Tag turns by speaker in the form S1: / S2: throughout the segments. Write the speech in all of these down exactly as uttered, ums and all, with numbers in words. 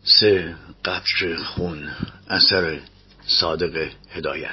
S1: سه قطره خون، اثر صادق هدایت.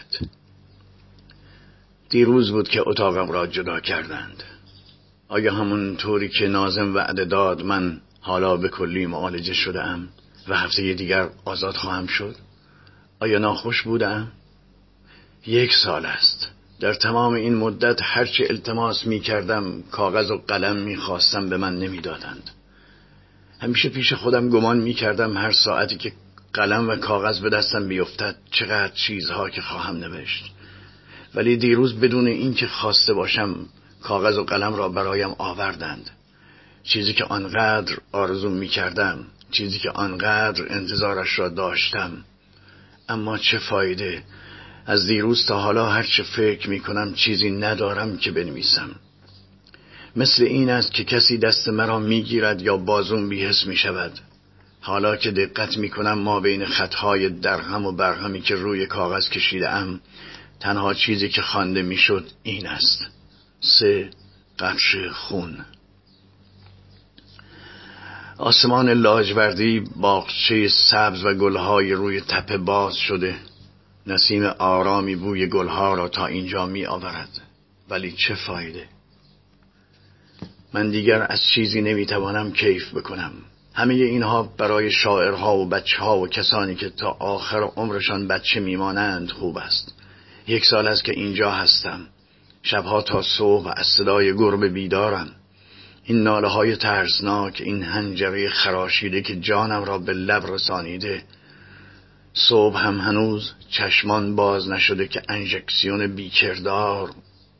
S1: دیروز بود که اتاقم را جدا کردند. آیا همون طوری که ناظم وعده داد من حالا به کلی معالجه شده‌ام و هفته دیگر آزاد خواهم شد؟ آیا ناخوش بودم؟ یک سال است. در تمام این مدت هرچی التماس می کردم، کاغذ و قلم می خواستم، به من نمی دادند. همیشه پیش خودم گمان می کردم هر ساعتی که قلم و کاغذ به دستم بیفتد چقدر چیزها که خواهم نوشت. ولی دیروز بدون اینکه خواسته باشم کاغذ و قلم را برایم آوردند. چیزی که آنقدر آرزو می کردم، چیزی که آنقدر انتظارش را داشتم. اما چه فایده؟ از دیروز تا حالا هر چه فکر می کنم چیزی ندارم که بنویسم. مثل این است که کسی دست مرا می گیرد یا بازوم بی‌حس می شود. حالا که دقت می کنم ما بین خطهای درهم و برهمی که روی کاغذ کشیده ام، تنها چیزی که خوانده می شد این است: سه قطره خون. آسمان لاجوردی، باغچه سبز و گلهای روی تپه باز شده. نسیم آرامی بوی گلها را تا اینجا می آورد. ولی چه فایده؟ من دیگر از چیزی نمی توانم کیف بکنم. همه اینها برای شاعرها و بچه‌ها و کسانی که تا آخر عمرشان بچه میمانند خوب است. یک سال است که اینجا هستم. شبها تا صبح و از صدای گربه بیدارم. این ناله های ترسناک، این حنجره خراشیده که جانم را به لب رسانیده. صبح هم هنوز چشمان باز نشده که انژکسیون بیکردار.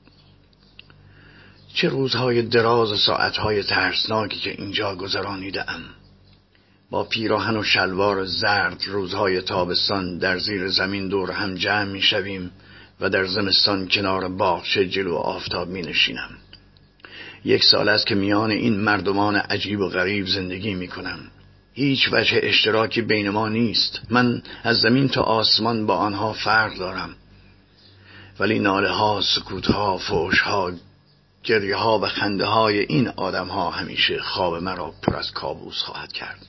S1: چه روزهای دراز و ساعتهای ترسناکی که اینجا گذرانیده ام. با پیراهن و شلوار زرد روزهای تابستان در زیر زمین دور هم جمع می شویم و در زمستان کنار باغچه جلو آفتاب می نشینم. یک سال است که میان این مردمان عجیب و غریب زندگی می کنم. هیچ وجه اشتراکی بین ما نیست. من از زمین تا آسمان با آنها فرق دارم. ولی ناله ها، سکوت ها، فحش ها، گریه ها و خنده های این آدم ها همیشه خواب مرا پر از کابوس خواهد کرد.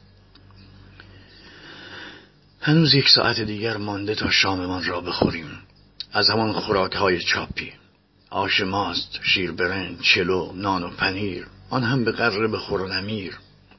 S1: هنوز یک ساعت دیگر مانده تا شاممان را بخوریم. از همان خوراک های چاپی، آش ماست، شیر برنج، چلو، نان و پنیر، آن هم به قدر بخور و نمیر.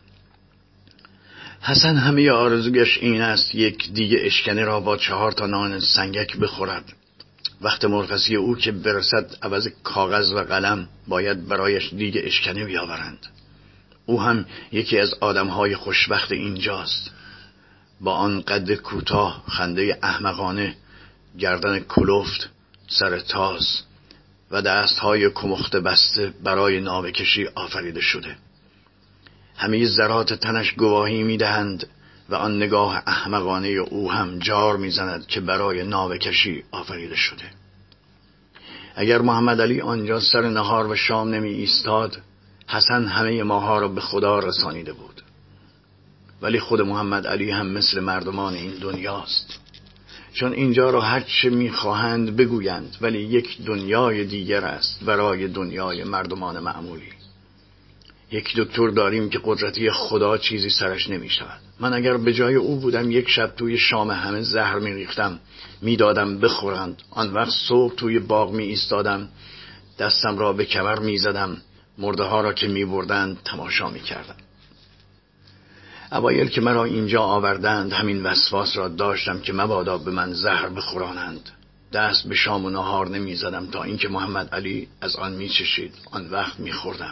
S1: حسن همه آرزویش این است یک دیگ اشکنه را با چهار تا نان سنگک بخورد. وقت مرخصی او که برسد عوض کاغذ و قلم باید برایش دیگ اشکنه بیاورند. او هم یکی از آدمهای خوشبخت اینجاست. با آن قد کوتاه، خنده احمقانه، گردن کلفت، سر تاس و دستهای کمخت بسته برای ناوه کشی آفریده شده. همه ذرات تنش گواهی میدهند و آن نگاه احمقانه او هم جار میزند که برای ناوه کشی آفریده شده. اگر محمد علی آنجا سر نهار و شام نمی ایستاد، حسن همه ماها را به خدا رسانیده بود. ولی خود محمد علی هم مثل مردمان این دنیاست. چون اینجا را هر چه میخواهند بگویند، ولی یک دنیای دیگر است برای دنیای مردمان معمولی. یک دکتر داریم که قدرتی خدا چیزی سرش نمی شود. من اگر به جای او بودم یک شب توی شام همه زهر می ریختم، می دادم بخورند. آن وقت صبح توی باغ می ایستادم، دستم را به کمر می زدم، مرده ها را که می بردند تماشا می کردم. اوایل که مرا اینجا آوردند همین وسواس را داشتم که مبادا به من زهر بخورانند. دست به شام و نهار نمی زدم تا اینکه محمد علی از آن می چشید. آن وقت می خوردم.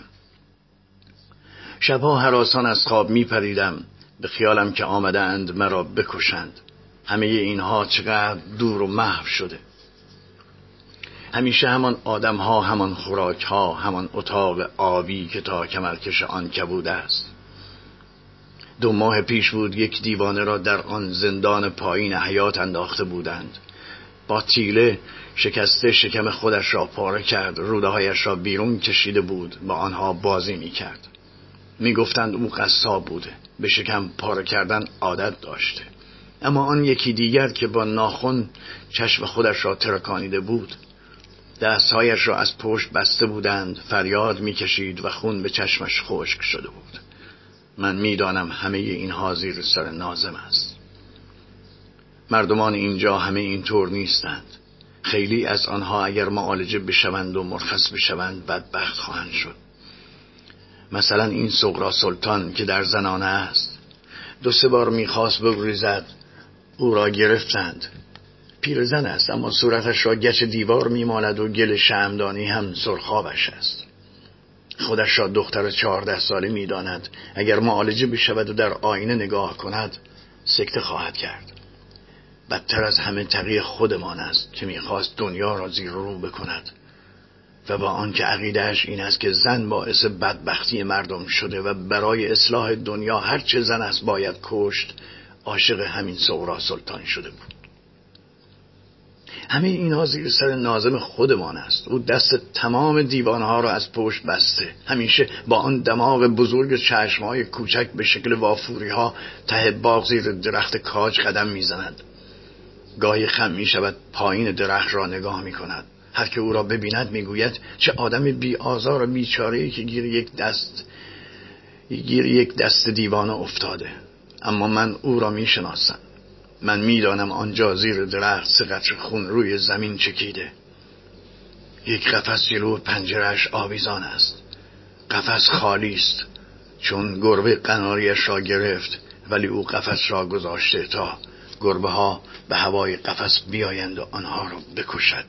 S1: شبها هراسان از خواب می پریدم، به خیالم که آمده اند مرا بکشند. همه اینها چقدر دور و محو شده. همیشه همان آدم ها، همان خوراک ها، همان اتاق آبی که تا کمرکش آن کبود است. دو ماه پیش بود یک دیوانه را در آن زندان پایین حیات انداخته بودند. با تیله شکسته شکم خودش را پاره کرد، روده هایش را بیرون کشیده بود، با آنها بازی می کرد. می گفتند او قصاب بوده، به شکم پاره کردن عادت داشته. اما آن یکی دیگر که با ناخن چشم خودش را ترکانیده بود، دستهایش را از پشت بسته بودند، فریاد می کشید و خون به چشمش خشک شده بود. من میدانم همه اینها زیر سر ناظم است. مردمان اینجا همه اینطور نیستند. خیلی از آنها اگر معالجه بشوند و مرخص بشوند بدبخت خواهند شد. مثلا این سغرا سلطان که در زنانه است، دو سه بار میخواست بگریزد، او را گرفتند. پیرزن است اما صورتش را گچ دیوار میماند و گل شمعدانی هم سرخابش است. خودش را دختر چهارده ساله میداند. اگر معالجه بشود و در آینه نگاه کند سکته خواهد کرد. بدتر از همه تقی خودمان است که میخواست دنیا را زیر رو بکند و با آنکه عقیدهش این است که زن باعث بدبختی مردم شده و برای اصلاح دنیا هر چه زن است باید کشت، عاشق همین سغرا سلطان شده بود. همه اینها زیر سر ناظم خودمان است. او دست تمام دیوانها را از پشت بسته. همیشه با آن دماغ بزرگ چشمهای کوچک به شکل وافوری ها ته باغ زیر درخت کاج قدم میزند. گاهی خم می شود پایین درخت را نگاه می کند. هر که او را ببیند می گوید چه آدم بی آزار و بیچاره‌ای که گیر یک دست گیر یک دست دیوانه افتاده. اما من او را می شناسم. من می دانم آنجا زیر درخت سه قطره خون روی زمین چکیده. یک قفس جلو پنجره‌اش آویزان است. قفس خالی است چون گربه قناریش را گرفت، ولی او قفس را گذاشته تا گربه ها به هوای قفس بیایند و آنها را بکشد.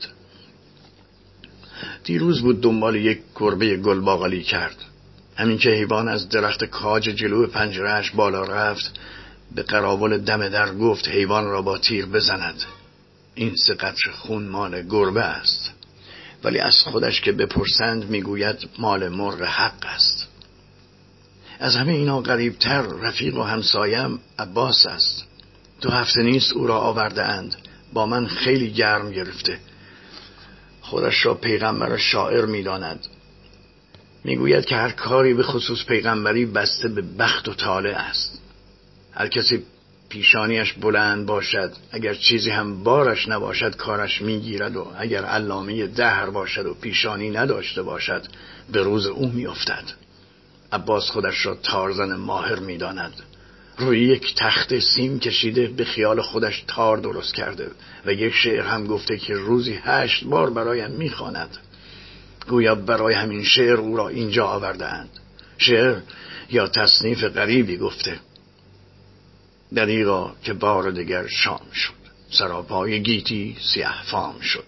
S1: دیروز بود دنبال یک گربه گلباقلی کرد. همین که حیوان از درخت کاج جلو پنجره‌اش بالا رفت، به قراول دم در گفت حیوان را با تیر بزند. این سه قطره خون مال گربه است، ولی از خودش که بپرسند میگوید مال مرغ حق است. از همه اینا غریبتر رفیق و همسایم عباس است. دو هفته نیست او را آورده اند. با من خیلی گرم گرفته. خودش را پیغمبر شاعر می‌داند. میگوید که هر کاری به خصوص پیغمبری بسته به بخت و طالع است. هر کسی پیشانیش بلند باشد، اگر چیزی هم بارش نباشد کارش میگیرد، و اگر علامه دهر باشد و پیشانی نداشته باشد به روز او میافتد. عباس خودش را تارزن ماهر میداند. روی یک تخت سیم کشیده به خیال خودش تار درست کرده و یک شعر هم گفته که روزی هشت بار برایم میخواند. گویا برای همین شعر او را اینجا آورده‌اند. شعر یا تصنیف غریبی گفته. دریغا که بار دیگر شام شد، سراپای گیتی سیاه فام شد.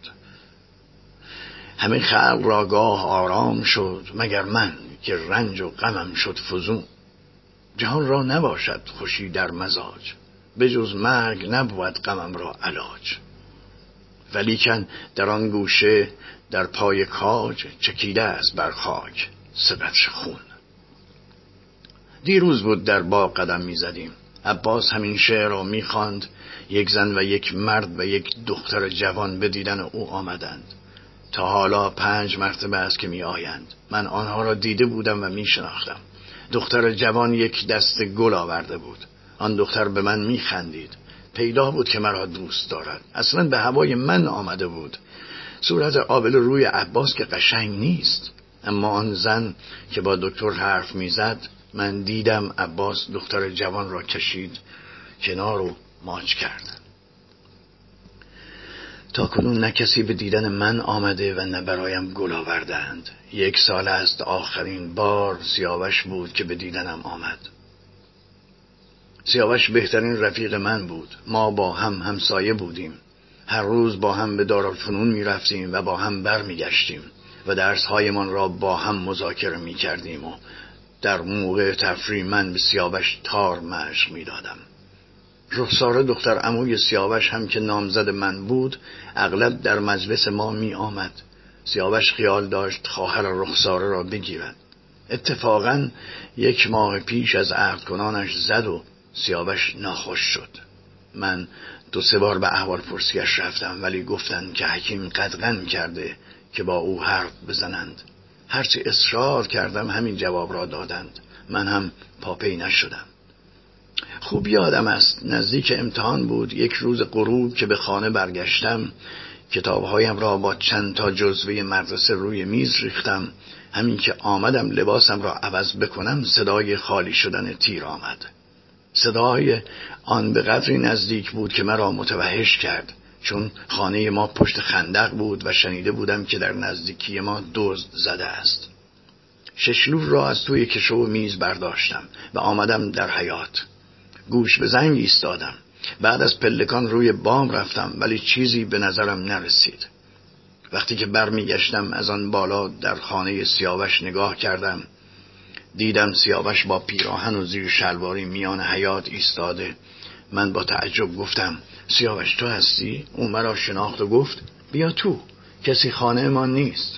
S1: همه خلق را گاه آرام شد، مگر من که رنج و غمم شد فزون. جهان را نباشد خوشی در مزاج، بجز مرگ نبود غمم را علاج. ولیکن در آن گوشه در پای کاج، چکیده است بر خاک سه قطره خون. دیروز بود در باغ قدم می زدیم. عباس همین شعر را می خواند. یک زن و یک مرد و یک دختر جوان به دیدن او آمدند. تا حالا پنج مرتبه است که می آیند. من آنها را دیده بودم و می شناختم. دختر جوان یک دست گل آورده بود. آن دختر به من می خندید. پیدا بود که مرا دوست دارد. اصلا به هوای من آمده بود. صورت آبل روی عباس که قشنگ نیست، اما آن زن که با دکتر حرف می زد، من دیدم عباس دختر جوان را کشید کنار و ماچ کرد. تا کنون نه کسی به دیدن من آمده و نه برایم گل آوردند. یک سال است آخرین بار سیاوش بود که به دیدنم آمد. سیاوش بهترین رفیق من بود. ما با هم همسایه بودیم. هر روز با هم به دارالفنون می رفتیم و با هم بر می گشتیم و درسهایمان را با هم مذاکره می کردیم و در موقع تفریح من به سیاوش تار مشق می دادم. رخساره دختر عموی سیاوش هم که نامزد من بود اغلب در مجلس ما می آمد. سیاوش خیال داشت خواهر رخساره را بگیرد. اتفاقاً یک ماه پیش از عقد کنانش زد و سیاوش ناخوش شد. من دو سه بار به احوال پرسیش رفتم، ولی گفتند که حکیم قدغن کرده که با او حرف بزنند. هرچی اصرار کردم همین جواب را دادند. من هم پاپی نشدم. خوب یادم است نزدیک امتحان بود. یک روز غروب که به خانه برگشتم کتابهایم را با چند تا جزوه مدرسه روی میز ریختم. همین که آمدم لباسم را عوض بکنم صدای خالی شدن تیر آمد. صدای آن به قدری نزدیک بود که مرا متوحش کرد، چون خانه ما پشت خندق بود و شنیده بودم که در نزدیکی ما دزد زده است. ششلور را از توی کشو و میز برداشتم و آمدم در حیاط. گوش به زنگ ایستادم. بعد از پلکان روی بام رفتم ولی چیزی به نظرم نرسید. وقتی که برمیگشتم از آن بالا در خانه سیاوش نگاه کردم. دیدم سیاوش با پیراهن و زیر شلواری میان حیاط ایستاده. من با تعجب گفتم سیاوش تو هستی؟ او مرا شناخت و گفت بیا تو، کسی خانه ما نیست.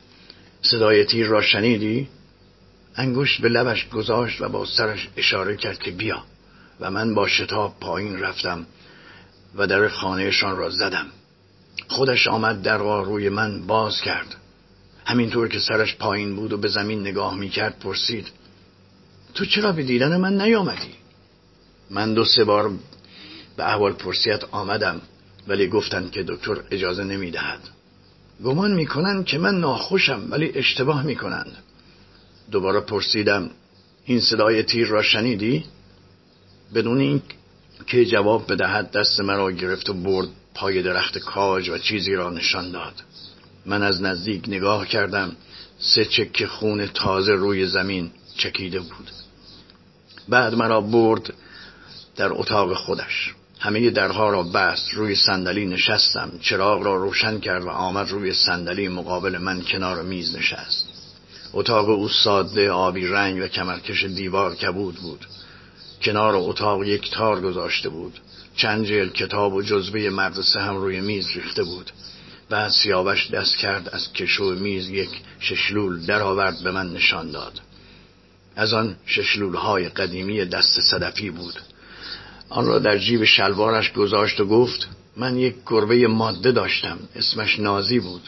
S1: صدای تیر را شنیدی؟ انگشت به لبش گذاشت و با سرش اشاره کرد که بیا و من با شتاب پایین رفتم و در خانهشان را زدم. خودش آمد در را روی من باز کرد. همینطور که سرش پایین بود و به زمین نگاه میکرد پرسید تو چرا به دیدن من نیامدی؟ من دو سه بار به احوال پرسیت آمدم ولی گفتند که دکتر اجازه نمیدهد. گمان میکنند که من ناخوشم ولی اشتباه میکنند. دوباره پرسیدم این صدای تیر را شنیدی؟ بدون این که جواب بدهد دست مرا گرفت و برد پای درخت کاج و چیزی را نشان داد. من از نزدیک نگاه کردم. سه چکه خون تازه روی زمین چکیده بود. بعد مرا برد در اتاق خودش. همه درها را بست. روی صندلی نشستم. چراغ را روشن کرد و آمد روی صندلی مقابل من کنار میز نشست. اتاق او ساده آبی رنگ و کمرکش دیوار کبود بود. کنار اتاق یک تار گذاشته بود. چند جلد کتاب و جزوه مدرسه هم روی میز ریخته بود. بعد سیاوش دست کرد از کشو میز یک ششلول در آورد به من نشان داد. از آن ششلولهای قدیمی دست صدفی بود. آن را در جیب شلوارش گذاشت و گفت من یک گربه ماده داشتم، اسمش نازی بود.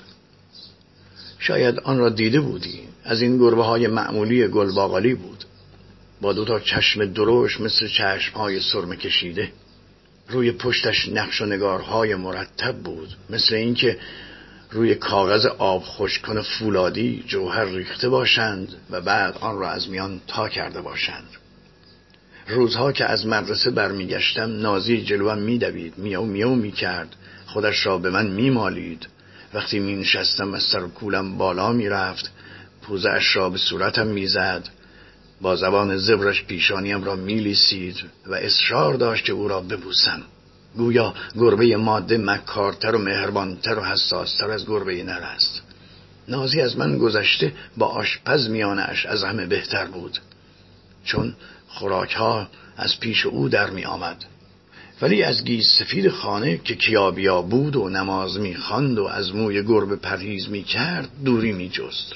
S1: شاید آن را دیده بودی. از این گربه های معمولی گلباقالی بود، با دو تا چشم درشت مثل چشم های سرمه کشیده. روی پشتش نقش و نگارهای مرتب بود، مثل اینکه روی کاغذ آب خشک‌کن فولادی جوهر ریخته باشند و بعد آن را از میان تا کرده باشند. روزها که از مدرسه برمیگشتم نازی جلوم میدوید، میاو میاو میکرد، خودش را به من میمالید. وقتی می نشستم از سر کولم بالا میرفت، پوزه اش را به صورتم میزد، با زبان زبرش پیشانیم را میلیسید و اصرار داشت که او را ببوسم. گویا گربه ماده مکارتر و مهربانتر و حساستر از گربه نر است. نازی از من گذشته با آشپز میانش از همه بهتر بود، چون خوراکها از پیش او در می آمد. ولی از گیس سفید خانه که کیابیا بود و نماز می خواند و از موی گربه پرهیز می کرد دوری می جست.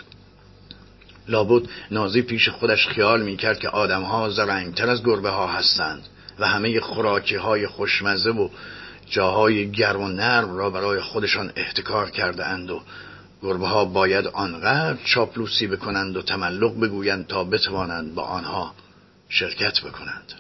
S1: لابد نازی پیش خودش خیال می کرد که آدمها زرنگتر از گربه ها هستند و همه خوراکی های خوشمزه و جاهای گرم و نرم را برای خودشان احتکار کرده اند و گربه ها باید آنقدر چاپلوسی بکنند و تملق بگویند تا بتوانند با آنها شرکت بکنند.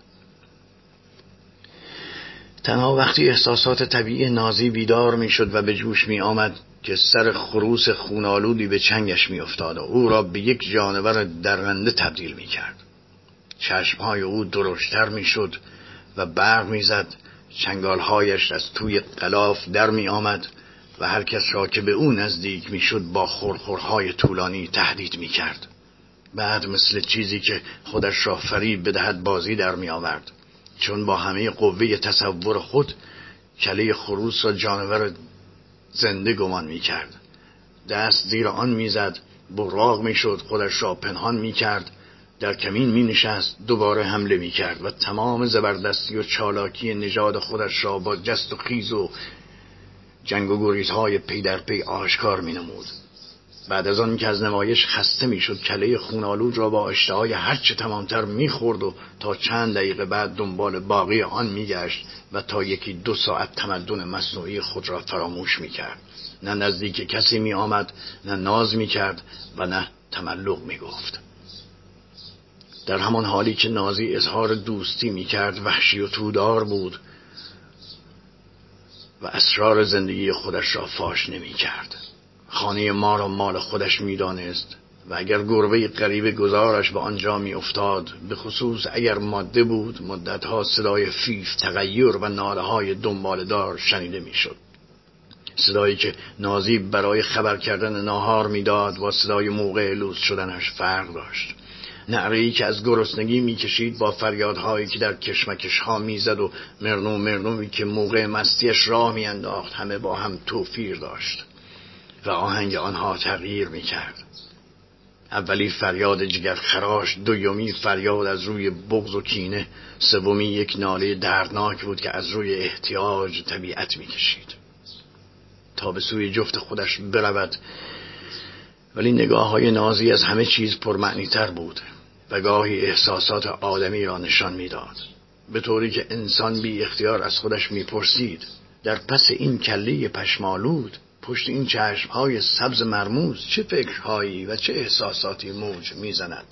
S1: تنها وقتی احساسات طبیعی نازی بیدار می شد و به جوش می آمد که سر خروس خونالودی به چنگش می افتاد و او را به یک جانور درنده تبدیل می کرد. چشمهای او درشتر می شد و برق می زد. چنگالهایش از توی غلاف در می آمد و هر کس را که به او نزدیک می شد با خورخورهای طولانی تهدید می کرد. بعد مثل چیزی که خودش را فریب بدهد بازی در می آورد، چون با همه قوه تصور خود کله خروس را جانور زنده گمان می کرد. دست زیر آن می زد، براق می شد، خودش را پنهان می کرد، در کمین می نشست، دوباره حمله می کرد و تمام زبردستی و چالاکی نژاد خودش را با جست و خیز و جنگ و گریزهای پی در پی آشکار می نمود. بعد از آن که از نمایش خسته می شد کله خونالود را با اشتهای هرچه تمامتر می خورد و تا چند دقیقه بعد دنبال باقی آن می گشت و تا یکی دو ساعت تمدن مصنوعی خود را فراموش می کرد. نه نزدیک کسی می آمد، نه ناز می کرد و نه تملق می گفت. در همان حالی که نازی اظهار دوستی می کرد وحشی و تودار بود و اسرار زندگی خودش را فاش نمی کرد. خانه ما را مال خودش می دانست و اگر گربه غریبه گذارش به آنجا می افتاد، به خصوص اگر ماده بود، مدتها صدای فیف، تغییر و ناله های دنبالدار شنیده می شد. صدایی که نازی برای خبر کردن ناهار میداد با صدای موقع لوس شدنش فرق داشت. نعره‌ای که از گرسنگی میکشید با فریادهایی که در کشمکش‌ها میزد و مرنو مرنوی که موقع مستیش راه میانداخت همه با هم توفیر داشت و آهنگ آنها تغییر میکرد. اولی فریاد جگر خراش، دومی فریاد از روی بغض و کینه، سومی یک ناله دردناک بود که از روی احتیاج طبیعت میکشید تا به سوی جفت خودش برود. ولی نگاه های نازی از همه چیز پرمعنی تر بود و گاهی احساسات آدمی را نشان میداد، به طوری که انسان بی اختیار از خودش میپرسید در پس این کله پشمالود، پشت این چشمهای سبز مرموز چه فکرهایی و چه احساساتی موج میزند.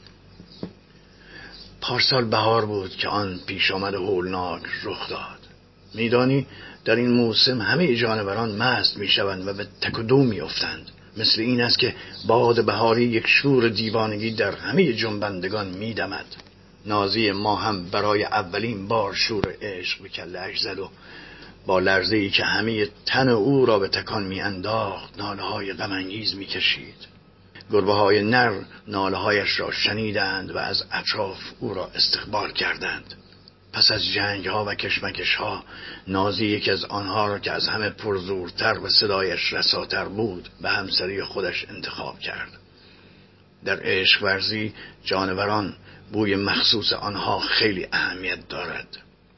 S1: پارسال بهار بود که آن پیش آمد هولناک رخ داد. میدانی در این موسم همه جانوران مست میشوند و به تک و دو میافتند. مثل این است که باد بهاری یک شور دیوانگی در همه جنبندگان میدمد. نازی ما هم برای اولین بار شور عشق به کله‌اش زد و با لرزه‌ای که همه تن او را به تکان میانداخت ناله‌های غم‌انگیز میکشید. گربه‌های نر ناله‌هایش را شنیدند و از اطراف او را استقبال کردند. پس از جنگ‌ها و کشمکش‌ها نازی یکی از آنها را که از همه پرزورتر و صدایش رساتر بود به همسری خودش انتخاب کرد. در عشق ورزی جانوران بوی مخصوص آنها خیلی اهمیت دارد.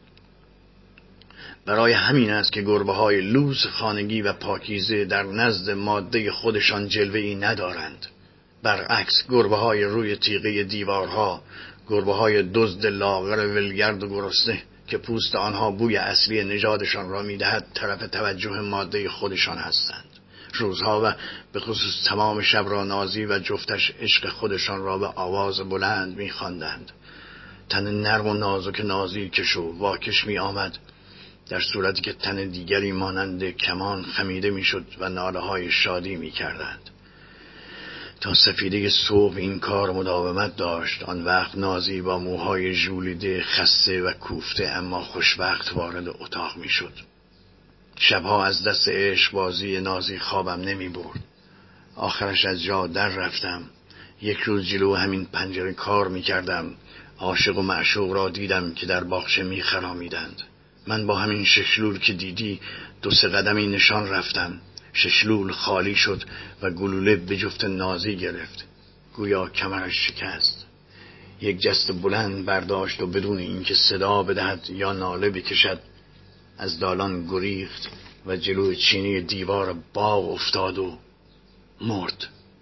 S1: برای همین است که گربه‌های لوس خانگی و پاکیزه در نزد ماده خودشان جلوه‌ای ندارند. برعکس گربه‌های روی تیغه دیوارها، گربه‌های دزد لاغر ولگرد و گرسنه که پوست آنها بوی اصلی نژادشان را می‌دهد، طرف توجه ماده خودشان هستند. روزها و به خصوص تمام شب را نازی و جفتش عشق خودشان را به آواز بلند می‌خواندند. تن نرم و نازک نازی کشو واکش می‌آمد، در صورتی که تن دیگری مانند کمان خمیده می‌شد و ناله‌های شادی می‌کردند. تا سفیده صبح این کار مداومت داشت. آن وقت نازی با موهای ژولیده، خسته و کوفته اما خوشوقت وارد اتاق می‌شد. شبها از دست عشق بازی نازی خوابم نمی برد. آخرش از جا در رفتم. یک روز جلو همین پنجره کار می کردم. عاشق و معشوق را دیدم که در باغچه می خرامیدند. من با همین ششلول که دیدی دو سه قدمی نشان رفتم. ششلول خالی شد و گلوله به جفت نازی گرفت. گویا کمرش شکست. یک جست بلند برداشت و بدون اینکه صدا بدهد یا ناله بکشد از دالان گریخت و جلوی چینی دیوار باغ افتاد و مرد.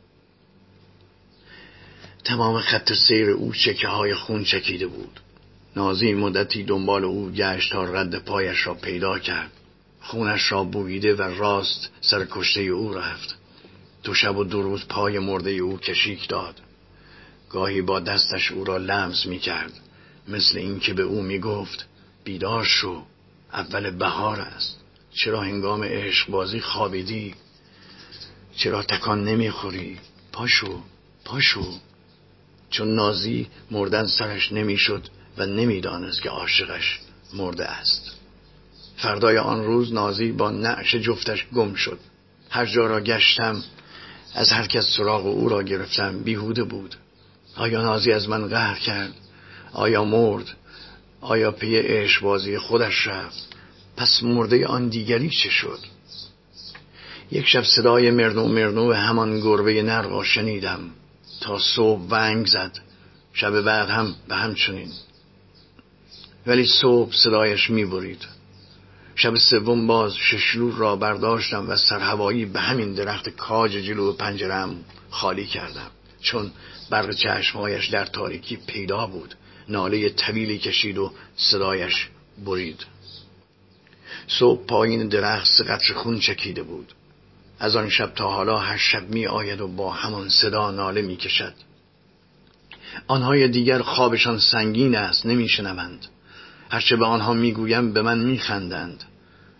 S1: تمام خط سیر او چکه های خون چکیده بود. نازی مدتی دنبال او گشت تا رد پایش را پیدا کرد. خونش را بوییده و راست سر کشته او رفت. دو شب و دو روز پای مرده او کشیک داد. گاهی با دستش او را لمس می کرد، مثل این که به او می گفت بیدار شو، اول بهار است. چرا هنگام عشق بازی خوابیدی؟ چرا تکان نمی خوری؟ پاشو پاشو. چون نازی مردن سرش نمی شد و نمی دانست که عاشقش مرده است. فردای آن روز نازی با نعش جفتش گم شد. هر جا را گشتم، از هر کس سراغ او را گرفتم، بیهوده بود. آیا نازی از من قهر کرد؟ آیا مرد؟ آیا پی عشق بازی خودش رفت؟ پس مرده آن دیگری چه شد؟ یک شب صدای مرنو مرنو همان گربه نر را شنیدم تا صبح ونگ زد. شب بعد هم به همچنین. ولی صبح صدایش می برید. شب سوم باز ششلور را برداشتم و سرهوایی به همین درخت کاج جلو پنجرم خالی کردم. چون برق چشمهایش در تاریکی پیدا بود، ناله طویلی کشید و صدایش برید. صبح پایین درخت سه قطره خون چکیده بود. از آن شب تا حالا هر شب می آید و با همان صدا ناله می کشد. آنهای دیگر خوابشان سنگین است، نمی شنوند. هرچه به آنها می گویم به من می خندند.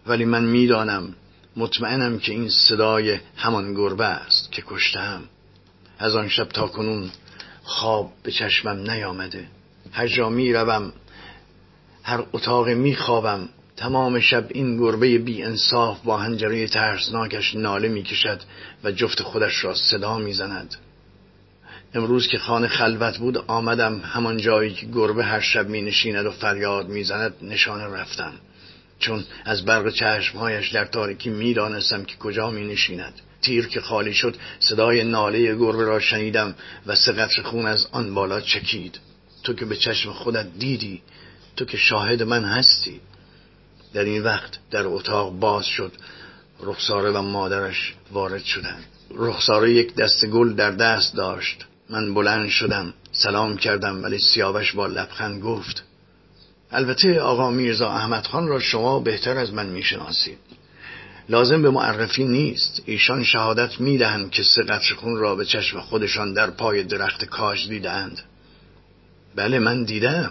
S1: ولی من میدانم، مطمئنم که این صدای همان گربه است که کشتم. از آن شب تا کنون خواب به چشمم نیامده. هر جا می روم، هر اتاق می خوابم، تمام شب این گربه بی انصاف با حنجره ترسناکش ناله می کشد و جفت خودش را صدا می زند. امروز که خانه خلوت بود آمدم همان جایی که گربه هر شب می نشیند و فریاد می زند نشانه رفتم، چون از برق چشمهایش در تاریکی می دانستم که کجا می نشیند. تیر که خالی شد صدای ناله گربه را شنیدم و سه قطره خون از آن بالا چکید. تو که به چشم خودت دیدی، تو که شاهد من هستی. در این وقت در اتاق باز شد. رخساره و مادرش وارد شدند. رخساره یک دسته گل در دست داشت. من بلند شدم، سلام کردم، ولی سیاوش با لبخند گفت: البته آقا میرزا احمد خان را شما بهتر از من میشناسید. لازم به معرفی نیست. ایشان شهادت میدهند که سه قطره خون را به چشم خودشان در پای درخت کاج دیدند. بله من دیدم.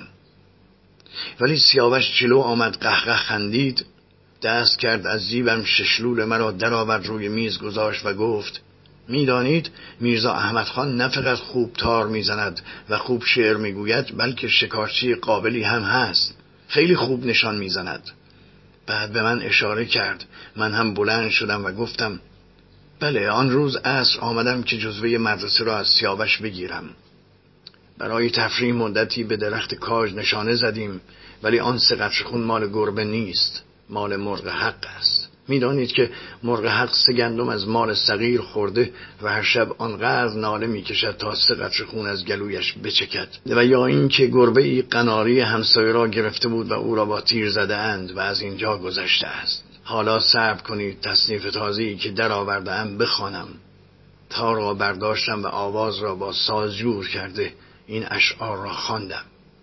S1: ولی سیاوش جلو آمد، قهقه خندید، دست کرد از جیبم ششلول مرا درآورد روی میز گذاشت و گفت: میدانید میرزا احمد خان نه فقط خوب تار میزند و خوب شعر میگوید، بلکه شکارچی قابلی هم هست. خیلی خوب نشان میزند. بعد به من اشاره کرد. من هم بلند شدم و گفتم: بله، آن روز عصر آمدم که جزوه مدرسه را از سیاوش بگیرم. برای تفریح مدتی به درخت کاج نشانه زدیم، ولی آن سه قطره خون مال گربه نیست، مال مرغ حق است. میدانید که مرغ حق سه گندم از مال صغیر خورده و هر شب آنقدر ناله میکشد تا سه قطره خون از گلویش بچکد. و یا این که گربه ای قناری همسایه را گرفته بود و او را با تیر زده اند و از اینجا گذشته است. حالا صبر کنید تصنیف تازه‌ای که در آورده‌ام بخوانم. تار را برداشتم و آواز را با ساز جور کرده این اشعار را خواندم.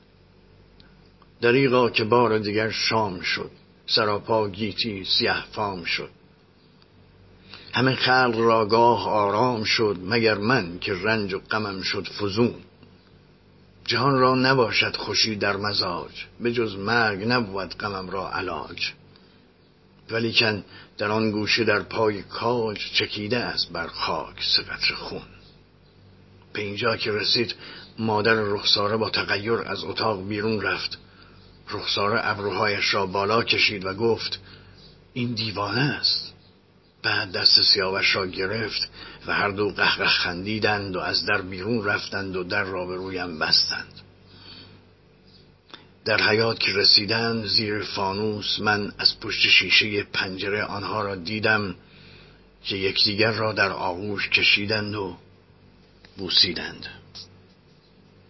S1: دریغا که بار دیگر شام شد، سراپا گیتی سیه فام شد. همه خلق را گاه آرام شد، مگر من که رنج و غمم شد فزون. جهان را نباشد خوشی در مزاج، به جز مرگ نبود غمم را علاج. ولیکن در آن گوشه در پای کاج، چکیده است بر خاک سه قطره خون. به اینجا که رسید مادر رخساره با تغییر از اتاق بیرون رفت. رخساره ابروهایش را بالا کشید و گفت: این دیوانه است. بعد دست سیاوش را گرفت و هر دو قهقه خندیدند و از در بیرون رفتند و در را به رویم بستند. در حیاط که رسیدند زیر فانوس، من از پشت شیشه پنجره آنها را دیدم که یکدیگر را در آغوش کشیدند و بوسیدند.